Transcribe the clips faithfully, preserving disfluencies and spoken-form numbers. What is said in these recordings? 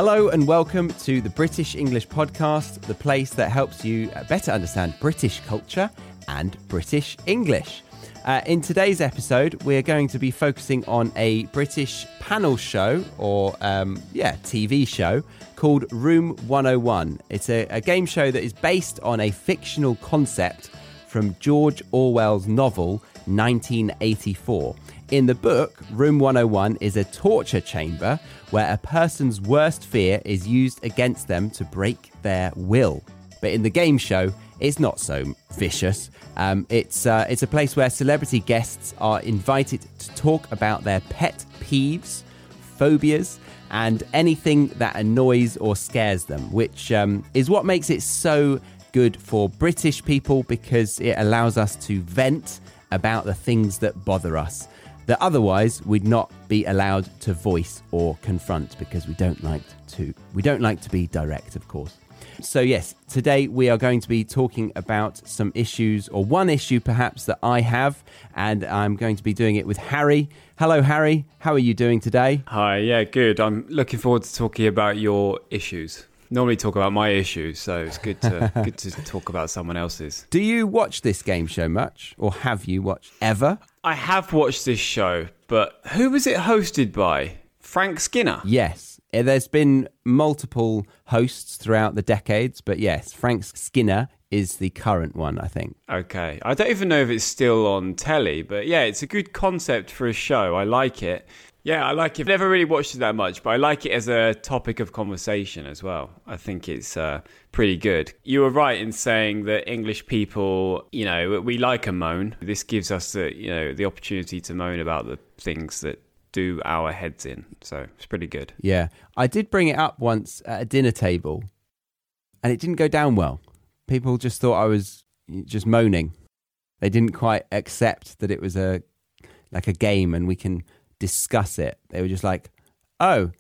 Hello and welcome to the British English Podcast, the place that helps you better understand British culture and British English. Uh, in today's episode, we're going to be focusing on a British panel show or, um, yeah, T V show called Room one oh one. It's a, a game show that is based on a fictional concept from George Orwell's novel nineteen eighty-four. In the book, Room one oh one is a torture chamber where a person's worst fear is used against them to break their will. But in the game show, it's not so vicious. Um, it's uh, it's a place where celebrity guests are invited to talk about their pet peeves, phobias, and anything that annoys or scares them, which um, is what makes it so good for British people, because it allows us to vent about the things that bother us that otherwise we'd not be allowed to voice or confront, because we don't like to we don't like to be direct, of course. So yes, today we are going to be talking about some issues, or one issue perhaps that I have, and I'm going to be doing it with Harry. Hello, Harry. How are you doing today? Hi, yeah, good. I'm looking forward to talking about your issues. Normally talk about my issues, so it's good to good to talk about someone else's. Do you watch this game show much, or have you watched ever? I have watched this show, but who was it hosted by? Frank Skinner? Yes. There's been multiple hosts throughout the decades, but yes, Frank Skinner is the current one, I think. Okay. I don't even know if it's still on telly, but yeah, it's a good concept for a show. I like it. Yeah, I like it. I've never really watched it that much, but I like it as a topic of conversation as well. I think it's uh, pretty good. You were right in saying that English people, you know, we like a moan. This gives us the, you know, the opportunity to moan about the things that do our heads in. So it's pretty good. Yeah. I did bring it up once at a dinner table, and it didn't go down well. People just thought I was just moaning. They didn't quite accept that it was a like a game and we can discuss it. They were just like, oh,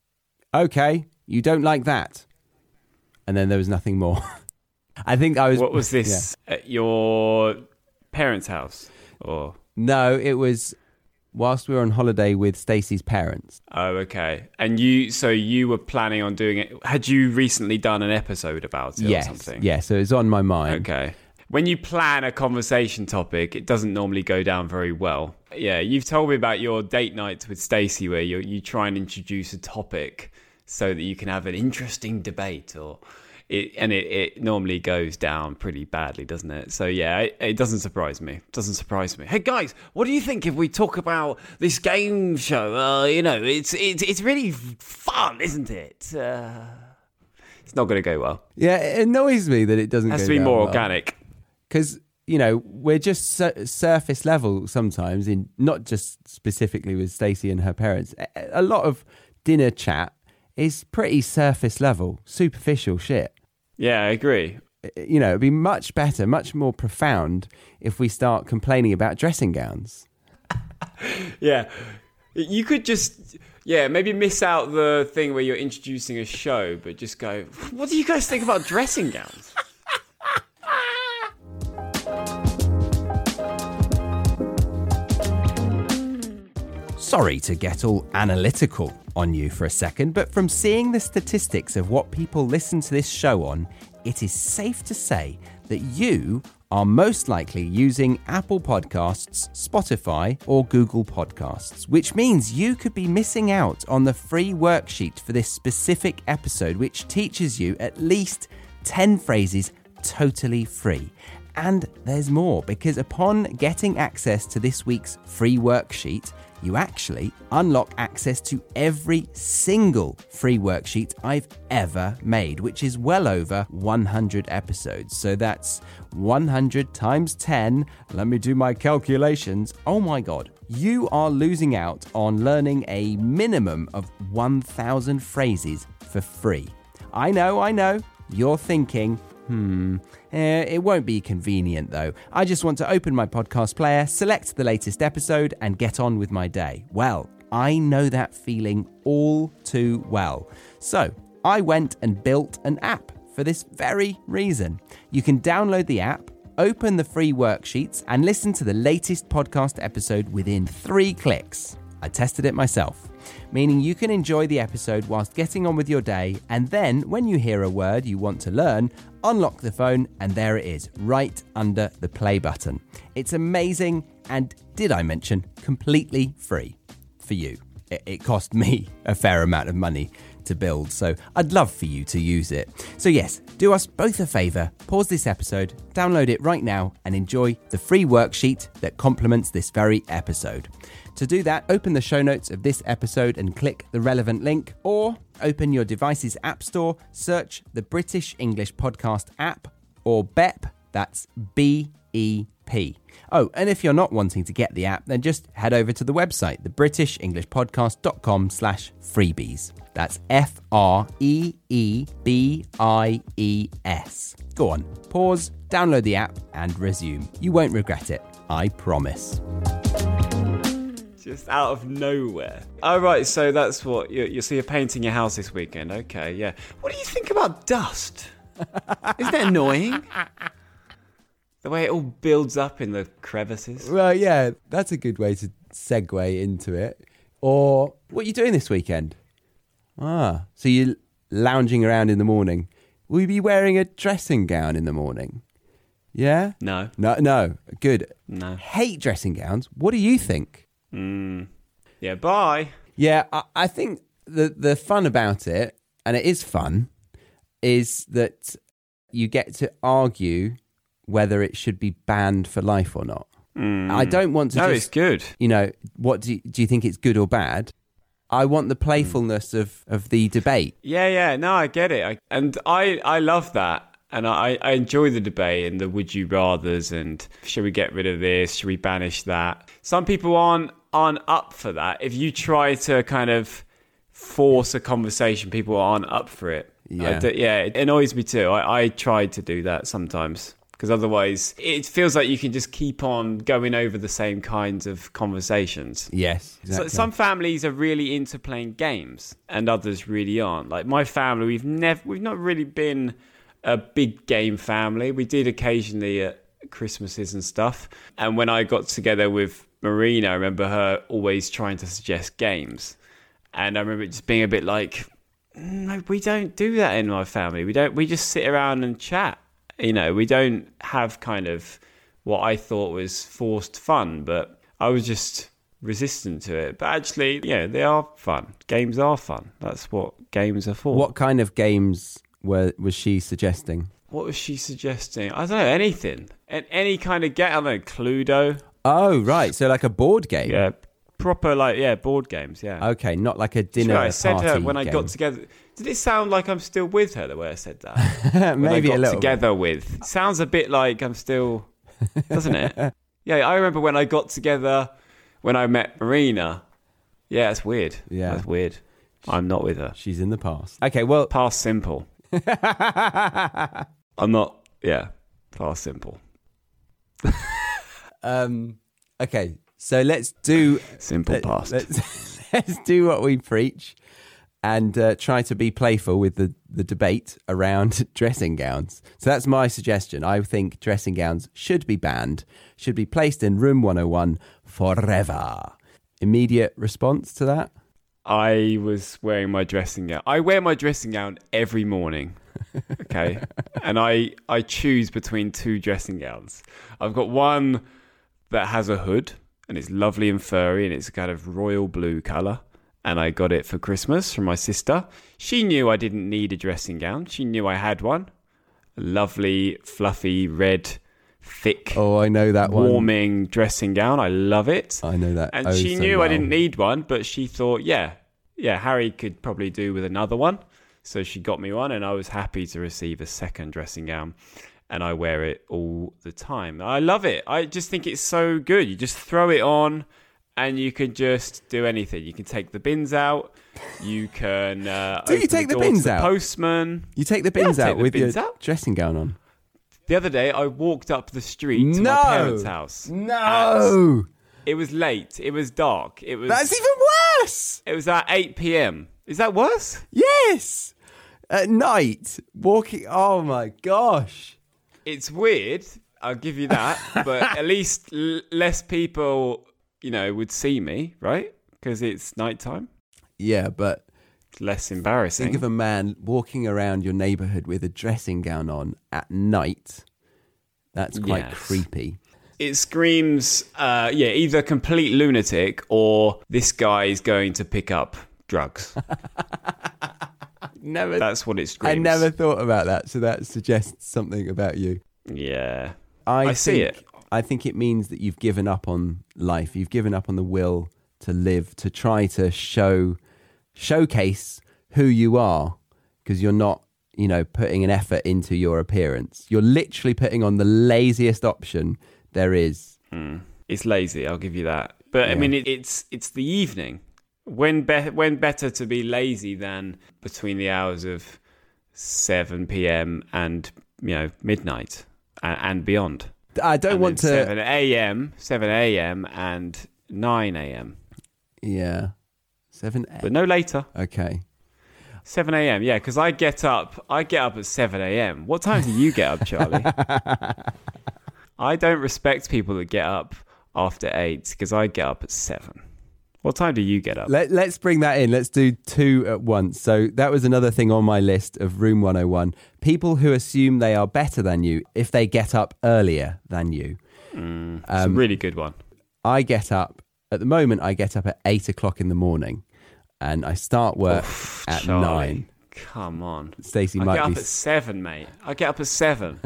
okay, you don't like that. And then there was nothing more. I think I was... What was this? Yeah. At your parents' house? Or No, it was whilst we were on holiday with Stacey's parents. Oh, okay. And you, so you were planning on doing it. Had you recently done an episode about it yes, or something? Yeah, so it's on my mind. Okay. When you plan a conversation topic, it doesn't normally go down very well. Yeah, you've told me about your date nights with Stacey where you you try and introduce a topic so that you can have an interesting debate, or it, and it, it normally goes down pretty badly, doesn't it? So yeah, it, it doesn't surprise me. It doesn't surprise me. Hey guys, what do you think if we talk about this game show? Uh, you know, it's it's it's really fun, isn't it? Uh, it's not going to go well. Yeah, it annoys me that it doesn't. It has go to be down more well. organic. Because, you know, we're just sur- surface level sometimes, in not just specifically with Stacey and her parents. A, a lot of dinner chat is pretty surface level, superficial shit. Yeah, I agree. You know, it'd be much better, much more profound if we start complaining about dressing gowns. Yeah. You could just, yeah, maybe miss out the thing where you're introducing a show, but just go, what do you guys think about dressing gowns? Sorry to get all analytical on you for a second, but from seeing the statistics of what people listen to this show on, it is safe to say that you are most likely using Apple Podcasts, Spotify, or Google Podcasts, which means you could be missing out on the free worksheet for this specific episode, which teaches you at least ten phrases totally free. And there's more, because upon getting access to this week's free worksheet, you actually unlock access to every single free worksheet I've ever made, which is well over one hundred episodes. So that's one hundred times ten. Let me do my calculations. Oh my God. You are losing out on learning a minimum of one thousand phrases for free. I know, I know. You're thinking, Hmm, eh, it won't be convenient though. I just want to open my podcast player, select the latest episode, and get on with my day. Well, I know that feeling all too well. So, I went and built an app for this very reason. You can download the app, open the free worksheets, and listen to the latest podcast episode within three clicks. I tested it myself. meaning you can enjoy the episode whilst getting on with your day, and then when you hear a word you want to learn, unlock the phone and there it is, right under the play button. It's amazing and, did I mention, completely free for you. It, it cost me a fair amount of money to build, so I'd love for you to use it. So yes, do us both a favour, pause this episode, download it right now and enjoy the free worksheet that complements this very episode. To do that, open the show notes of this episode and click the relevant link, or open your device's app store, search the British English Podcast app, or B E P, that's B E P. Oh, and if you're not wanting to get the app, then just head over to the website, the british english podcast dot com slash freebies. That's F R E E B I E S. Go on, pause, download the app and resume. You won't regret it, I promise. Just out of nowhere. Oh, right, so that's what, you, you so you're painting your house this weekend. Okay, yeah. What do you think about dust? Isn't it annoying? The way it all builds up in the crevices. Well, yeah, that's a good way to segue into it. Or, what are you doing this weekend? Ah, so you're lounging around in the morning. Will you be wearing a dressing gown in the morning? Yeah? No. No, no. Good. No. Hate dressing gowns. What do you think? Mm. Yeah, bye. Yeah, I, I think the, the fun about it, and it is fun, is that you get to argue whether it should be banned for life or not. Mm. I don't want to no, just... it's good. You know, what do you, do you think it's good or bad? I want the playfulness mm. of, of the debate. Yeah, yeah. No, I get it. I, and I, I love that. And I, I enjoy the debate and the would you rathers and should we get rid of this? Should we banish that? Some people aren't, aren't up for that. If you try to kind of force a conversation, people aren't up for it. Yeah, I, yeah it annoys me too. I, I try to do that sometimes. Because otherwise, it feels like you can just keep on going over the same kinds of conversations. Yes, exactly. So some families are really into playing games, and others really aren't. Like my family, we've never, we've not really been a big game family. We did occasionally at Christmases and stuff. And when I got together with Marina, I remember her always trying to suggest games, and I remember it just being a bit like, no, we don't do that in my family. We don't. We just sit around and chat. You know, we don't have kind of what I thought was forced fun, but I was just resistant to it. But actually, yeah, they are fun. Games are fun. That's what games are for. What kind of games were was she suggesting? What was she suggesting? I don't know, anything. Any kind of game. I don't know, Cluedo. Oh, right. So like a board game? Yeah, proper, like, yeah, board games, yeah. Okay, not like a dinner party. I said her when I game. got together. Did it sound like I'm still with her the way I said that? Maybe when I got a little together bit. with. Sounds a bit like I'm still, doesn't it? Yeah, I remember when I got together, when I met Marina. Yeah, it's weird. Yeah. That's weird. I'm not with her. She's in the past. Okay, well... Past simple. I'm not, yeah, past simple. um. Okay, so let's do... Simple let, past. Let's, let's do what we preach and uh, try to be playful with the, the debate around dressing gowns. So that's my suggestion. I think dressing gowns should be banned, should be placed in room one oh one forever. Immediate response to that? I was wearing my dressing gown. I wear my dressing gown every morning, okay? And I, I choose between two dressing gowns. I've got one that has a hood, and it's lovely and furry, and it's a kind of royal blue colour. And I got it for Christmas from my sister. She knew I didn't need a dressing gown. She knew I had one. A lovely, fluffy, red, thick, oh, I know that one. warming dressing gown. I love it. I know that. And oh, she so knew well. I didn't need one, but she thought, yeah, yeah, Harry could probably do with another one. So she got me one, and I was happy to receive a second dressing gown. And I wear it all the time. I love it. I just think it's so good. You just throw it on, and you can just do anything. You can take the bins out. You can. Uh, do you take the, the bins the out? Postman. You take the bins yeah, out the with bins your out. dressing gown on. The other day, I walked up the street to no. my parents' house. No. It was late. It was dark. It was. That's even worse. It was at eight p.m. Is that worse? Yes. At night, walking. Oh my gosh. It's weird. I'll give you that. But at least l- less people, you know, would see me, right? Because it's nighttime. Yeah, but It's less embarrassing. think of a man walking around your neighbourhood with a dressing gown on at night. That's quite Yes. creepy. It screams, uh, yeah, either complete lunatic or this guy is going to pick up drugs. Never. That's what it screams. I never thought about that, so that suggests something about you. Yeah. I, I see think, it. I think it means that you've given up on life. You've given up on the will to live, to try to show, showcase who you are, because you're not, you know, putting an effort into your appearance. You're literally putting on the laziest option there is. Mm. It's lazy, I'll give you that. But Yeah. I mean, it, it's it's the evening. When be- when better to be lazy than between the hours of seven p.m. and, you know, midnight and, and beyond. I don't And want to. then seven a.m., seven a.m. and nine a.m. Yeah, seven. But no later. Okay. seven a.m. Yeah, because I get up. I get up at seven a.m. What time do you get up, Charlie? I don't respect people that get up after eight because I get up at seven. What time do you get up? Let, let's bring that in. Let's do two at once. So that was another thing on my list of Room one oh one. People who assume they are better than you if they get up earlier than you. Mm, it's um, a really good one. I get up, at the moment, I get up at eight o'clock in the morning and I start work Oof, at Charlie, nine. Come on. Stacey I might get be... up at seven, mate. I get up at seven.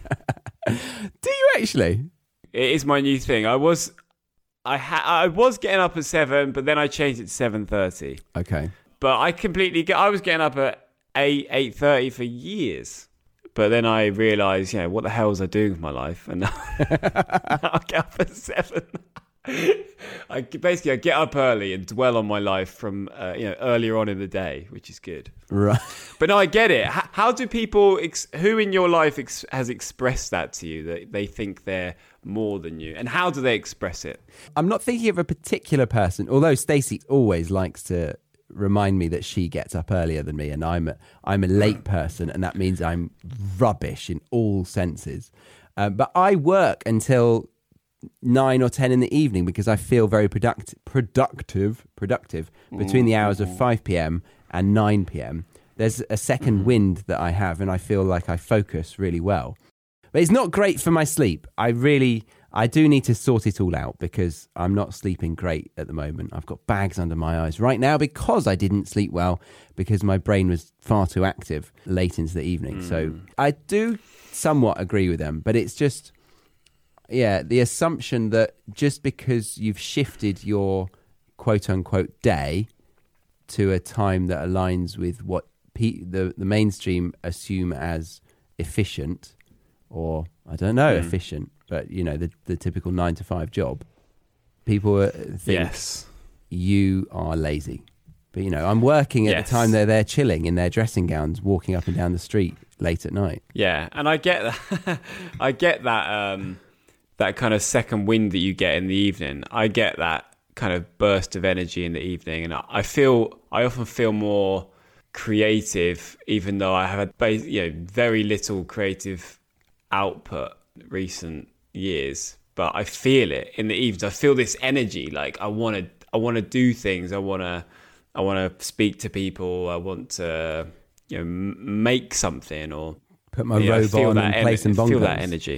Do you actually? It is my new thing. I was... I ha- I was getting up at seven, but then I changed it to seven thirty. Okay. But I completely get. I was getting up at eight eight thirty for years, but then I realised, you know, what the hell was I doing with my life? And now, now I get up at seven. I basically I get up early and dwell on my life from uh, you know earlier on in the day, which is good. Right. But no, I get it. How, how do people? Ex- who in your life ex- has expressed that to you that they think they're more than you, and how do they express it? I'm not thinking of a particular person, although Stacey always likes to remind me that she gets up earlier than me, and I'm a, I'm a late person, and that means I'm rubbish in all senses. Um, but I work until nine or ten in the evening because I feel very product- productive, productive between the hours of five p.m. and nine p.m. There's a second wind that I have, and I feel like I focus really well. But it's not great for my sleep. I really, I do need to sort it all out because I'm not sleeping great at the moment. I've got bags under my eyes right now because I didn't sleep well because my brain was far too active late into the evening. Mm. So I do somewhat agree with them, but it's just, yeah, the assumption that just because you've shifted your quote unquote day to a time that aligns with what pe- the, the mainstream assume as efficient, or I don't know, mm. efficient, but you know, the, the typical nine to five job, people think yes. you are lazy. But you know, I'm working at yes. the time they're there chilling in their dressing gowns, walking up and down the street late at night. Yeah, and I get that. I get that um, that kind of second wind that you get in the evening. I get that kind of burst of energy in the evening, and I feel I often feel more creative, even though I have had you know very little creative output recent years, but I feel it in the evenings. I feel this energy, like I want to, I want to do things. I want to, I want to speak to people. I want to, you know, make something or put my yeah, robe on and play some bongos. Feel that energy.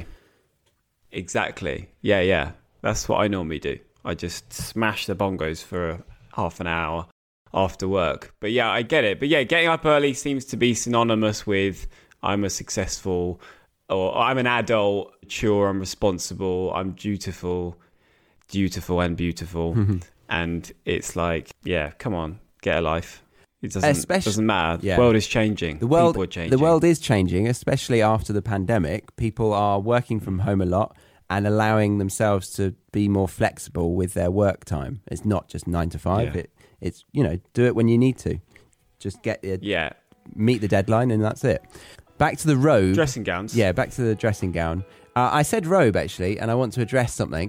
Exactly. Yeah, yeah. That's what I normally do. I just smash the bongos for half an hour after work. But yeah, I get it. But yeah, getting up early seems to be synonymous with I'm a successful. Or I'm an adult, mature, I'm responsible, I'm dutiful, dutiful and beautiful. Mm-hmm. And it's like, yeah, come on, get a life. It doesn't, especially, doesn't matter. Yeah. The world is changing. The world, People are changing. The world is changing, especially after the pandemic. People are working from home a lot and allowing themselves to be more flexible with their work time. It's not just nine to five. Yeah. It, it's, you know, do it when you need to. Just get it, yeah. meet the deadline and that's it. Back to the robe. Dressing gowns. Yeah, back to the dressing gown. Uh, I said robe, actually, and I want to address something.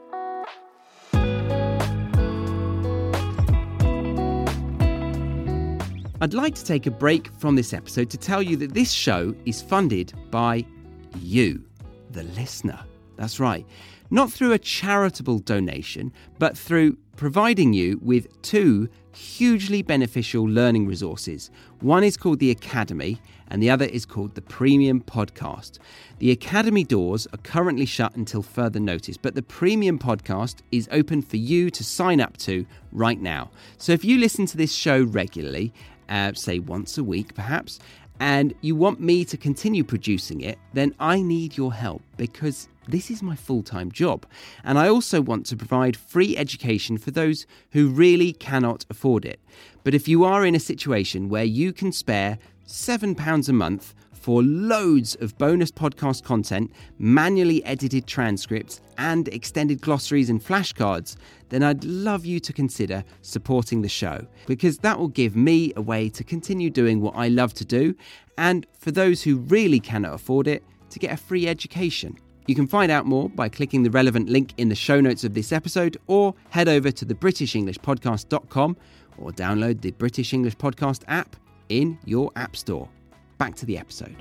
I'd like to take a break from this episode to tell you that this show is funded by you, the listener. That's right. Not through a charitable donation, but through providing you with two hugely beneficial learning resources. One is called the Academy and the other is called the Premium Podcast. The Academy doors are currently shut until further notice, but the Premium Podcast is open for you to sign up to right now. So if you listen to this show regularly, uh, say once a week perhaps, and you want me to continue producing it, then I need your help because this is my full-time job. And I also want to provide free education for those who really cannot afford it. But if you are in a situation where you can spare seven pounds a month for loads of bonus podcast content, manually edited transcripts, and extended glossaries and flashcards, then I'd love you to consider supporting the show, because that will give me a way to continue doing what I love to do, and for those who really cannot afford it, to get a free education. You can find out more by clicking the relevant link in the show notes of this episode, or head over to the british english podcast dot com or download the British English Podcast app in your app store. Back to the episode.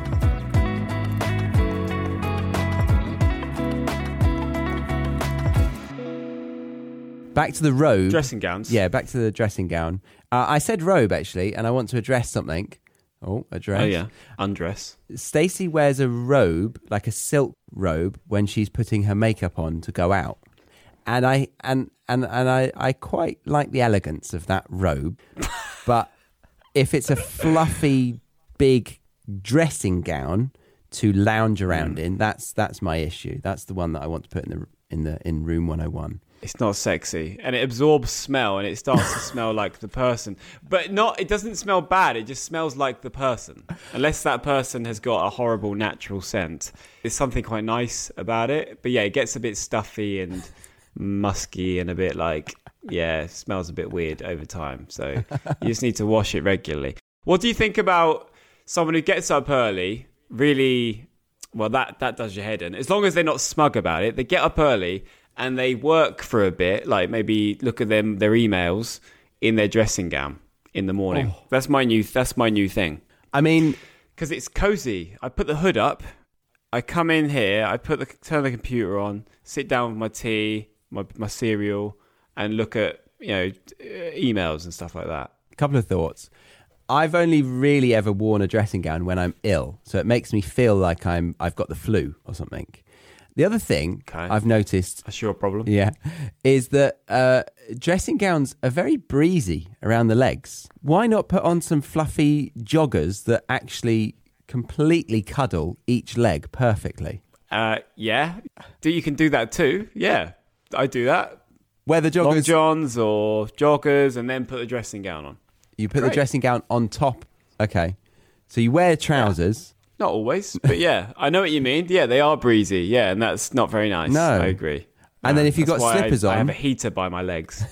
Back to the robe. Dressing gowns. Yeah, back to the dressing gown. Uh, I said robe, actually, and I want to address something. Oh, address. Oh, yeah. Undress. Stacey wears a robe, like a silk robe, when she's putting her makeup on to go out. And I and and, and I, I quite like the elegance of that robe. But if it's a fluffy, big dressing gown to lounge around mm. in, that's that's my issue. That's the one that I want to put in the in the in room one oh one. It's not sexy, and it absorbs smell, and it starts to smell like the person. But not, it doesn't smell bad. It just smells like the person, unless that person has got a horrible natural scent. There's something quite nice about it, but yeah, it gets a bit stuffy and musky, and a bit like yeah, it smells a bit weird over time. So you just need to wash it regularly. What do you think about someone who gets up early? Really, well, that that does your head in. As long as they're not smug about it, they get up early. And they work for a bit, like maybe look at them their emails in their dressing gown in the morning. Oh. That's my new. That's my new thing. I mean, because it's cozy. I put the hood up. I come in here. I put the turn the computer on. Sit down with my tea, my my cereal, and look at you know emails and stuff like that. A couple of thoughts. I've only really ever worn a dressing gown when I'm ill, so it makes me feel like I'm I've got the flu or something. The other thing okay. I've noticed... That's your problem. Yeah. Is that uh, dressing gowns are very breezy around the legs. Why not put on some fluffy joggers that actually completely cuddle each leg perfectly? Uh, yeah. Do You can do that too. Yeah. I do that. Wear the joggers... Long johns or joggers and then put the dressing gown on. You put Great. the dressing gown on top. Okay. So you wear trousers... Yeah. Not always, but yeah, I know what you mean. Yeah, they are breezy. Yeah, and that's not very nice. No. I agree. And no, then if you've got slippers I, on... I have a heater by my legs.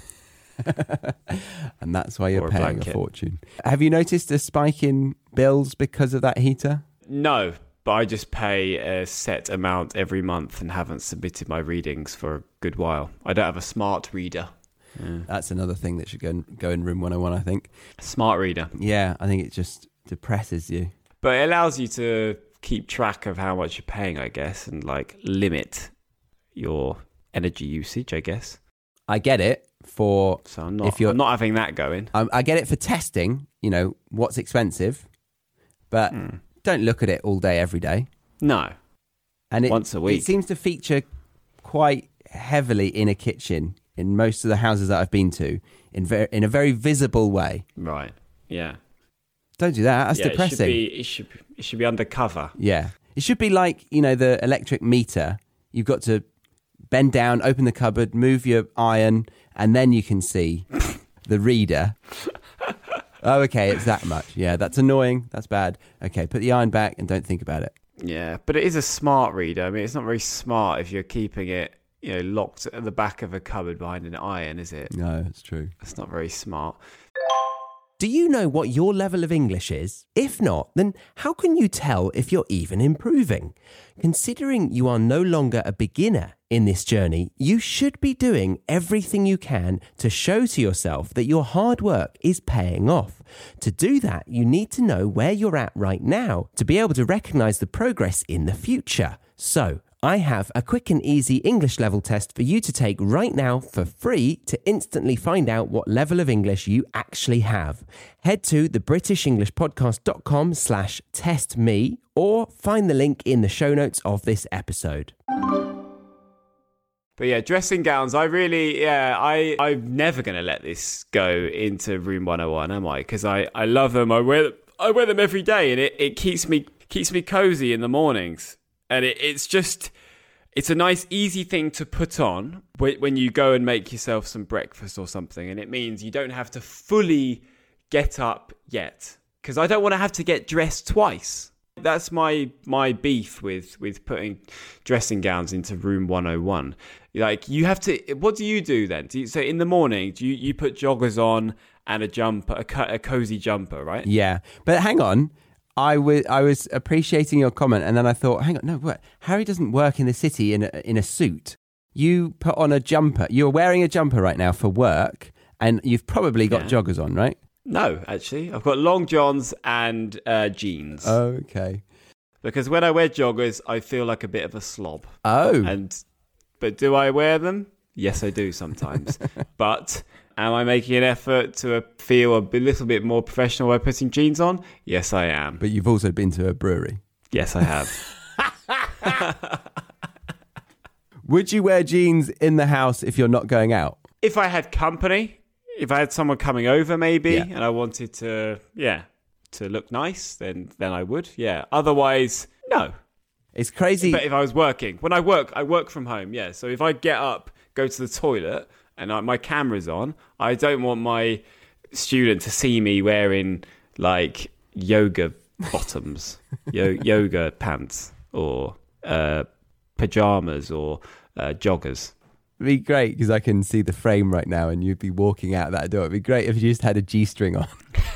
And that's why you're or a paying blanket. a fortune. Have you noticed a spike in bills because of that heater? No, but I just pay a set amount every month and haven't submitted my readings for a good while. I don't have a smart reader. Yeah. That's another thing that should go in, go in room one oh one, I think. Smart reader. Yeah, I think it just depresses you. But it allows you to keep track of how much you're paying, I guess, and like limit your energy usage, I guess. I get it for... So I'm not, if you're, I'm not having that going. I, I get it for testing, you know, what's expensive, but mm. don't look at it all day, every day. No. And it, once a week. It seems to feature quite heavily in a kitchen in most of the houses that I've been to, in, ver- in a very visible way. Right, yeah. Don't do that. That's yeah, depressing. It should, be, it, should, it should be undercover. Yeah. It should be like, you know, the electric meter. You've got to bend down, open the cupboard, move your iron, and then you can see the reader. Oh, okay, it's that much. Yeah, that's annoying. That's bad. Okay, put the iron back and don't think about it. Yeah, but it is a smart reader. I mean, it's not very smart if you're keeping it, you know, locked at the back of a cupboard behind an iron, is it? No, it's true. It's not very smart. Do you know what your level of English is? If not, then how can you tell if you're even improving? Considering you are no longer a beginner in this journey, you should be doing everything you can to show to yourself that your hard work is paying off. To do that, you need to know where you're at right now to be able to recognize the progress in the future. So, I have a quick and easy English level test for you to take right now for free to instantly find out what level of English you actually have. Head to the british english podcast dot com slash test me or find the link in the show notes of this episode. But yeah, dressing gowns, I really, yeah, I, I'm never going to let this go into Room one oh one, am I? Because I, I love them. I wear, I wear them every day and it, it keeps me keeps me cozy in the mornings. And it, it's just, it's a nice, easy thing to put on when you go and make yourself some breakfast or something. And it means you don't have to fully get up yet. Because I don't want to have to get dressed twice. That's my my beef with, with putting dressing gowns into Room one oh one. Like, you have to, what do you do then? Do you, so in the morning, do you, you put joggers on and a jumper, a, co- a cozy jumper, right? Yeah. But hang on. I was I was appreciating your comment, and then I thought, hang on, no, what? Harry doesn't work in the city in a, in a suit. You put on a jumper. You're wearing a jumper right now for work, and you've probably got Yeah. joggers on, right? No, actually. I've got long johns and uh, jeans. Okay. Because when I wear joggers, I feel like a bit of a slob. Oh. And But do I wear them? Yes, I do sometimes. But am I making an effort to feel a little bit more professional by putting jeans on? Yes, I am. But you've also been to a brewery. Yes, I have. Would you wear jeans in the house if you're not going out? If I had company, if I had someone coming over maybe, Yeah. and I wanted to, yeah, to look nice, then then I would, yeah. Otherwise, no. It's crazy. But if I was working, when I work, I work from home, yeah. So if I get up, go to the toilet, and I, my camera's on, I don't want my student to see me wearing, like, yoga bottoms, yo- yoga pants, or uh, pajamas, or uh, joggers. It'd be great because I can see the frame right now and you'd be walking out that door. It'd be great if you just had a G-string on.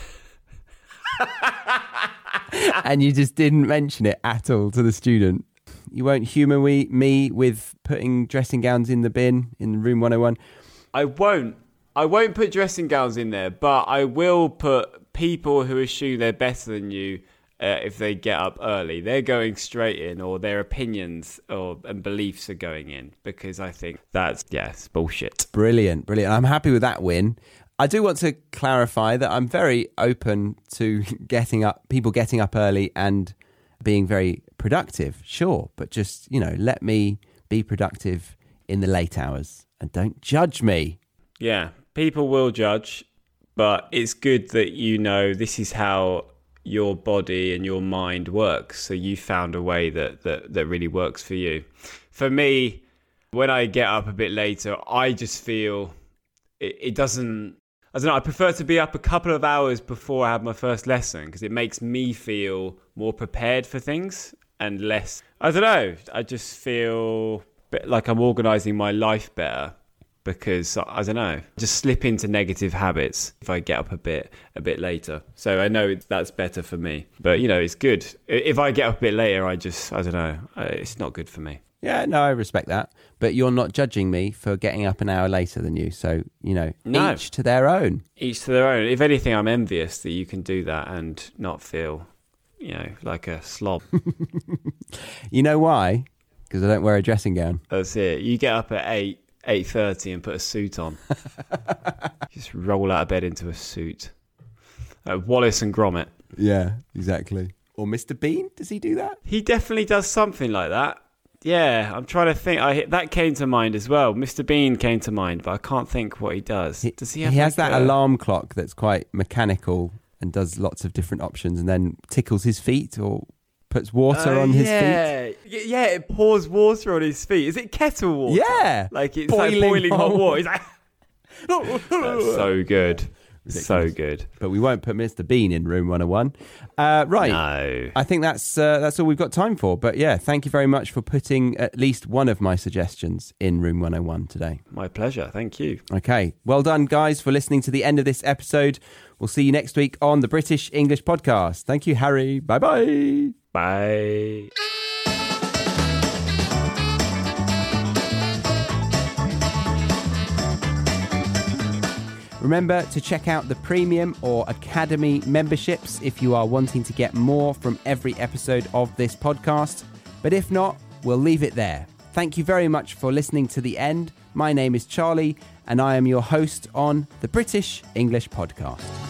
And you just didn't mention it at all to the student. You won't humour we, me with putting dressing gowns in the bin in Room one oh one. I won't. I won't put dressing gowns in there, but I will put people who assume they're better than you uh, if they get up early. They're going straight in, or their opinions or and beliefs are going in, because I think that's, yeah, it's bullshit. Brilliant, brilliant. I'm happy with that win. I do want to clarify that I'm very open to getting up, people getting up early and being very productive, sure. But just, you know, let me be productive in the late hours and don't judge me. Yeah, people will judge, but it's good that you know this is how your body and your mind works. So you found a way that, that, that really works for you. For me, when I get up a bit later, I just feel it, it doesn't... I don't know, I prefer to be up a couple of hours before I have my first lesson because it makes me feel more prepared for things and less... I don't know, I just feel like I'm organising my life better because, I don't know, just slip into negative habits if I get up a bit a bit later. So I know that's better for me. But, you know, it's good. If I get up a bit later, I just, I don't know, it's not good for me. Yeah, no, I respect that. But you're not judging me for getting up an hour later than you. So, you know, No. each to their own. Each to their own. If anything, I'm envious that you can do that and not feel, you know, like a slob. You know why? Because I don't wear a dressing gown. That's it. You get up at eight, eight thirty and put a suit on. Just roll out of bed into a suit. Uh, Wallace and Gromit. Yeah, exactly. Or Mister Bean, does he do that? He definitely does something like that. Yeah, I'm trying to think. I that came to mind as well. Mister Bean came to mind, but I can't think what he does. He, does he have he has like that a... alarm clock that's quite mechanical and does lots of different options and then tickles his feet or puts water Uh, on his yeah. feet. feet. Yeah, it pours water on his feet. Is it kettle water? Yeah. Like it's Boiling like boiling hot hot water. He's like... That's so good. So Ridiculous. good. But we won't put Mister Bean in Room one oh one. Uh, right. No. I think that's uh, that's all we've got time for. But yeah, thank you very much for putting at least one of my suggestions in Room one oh one today. My pleasure. Thank you. Okay. Well done, guys, for listening to the end of this episode. We'll see you next week on the British English Podcast. Thank you, Harry. Bye-bye. Bye. Remember to check out the Premium or Academy memberships if you are wanting to get more from every episode of this podcast. But if not, we'll leave it there. Thank you very much for listening to the end. My name is Charlie, and I am your host on the British English Podcast.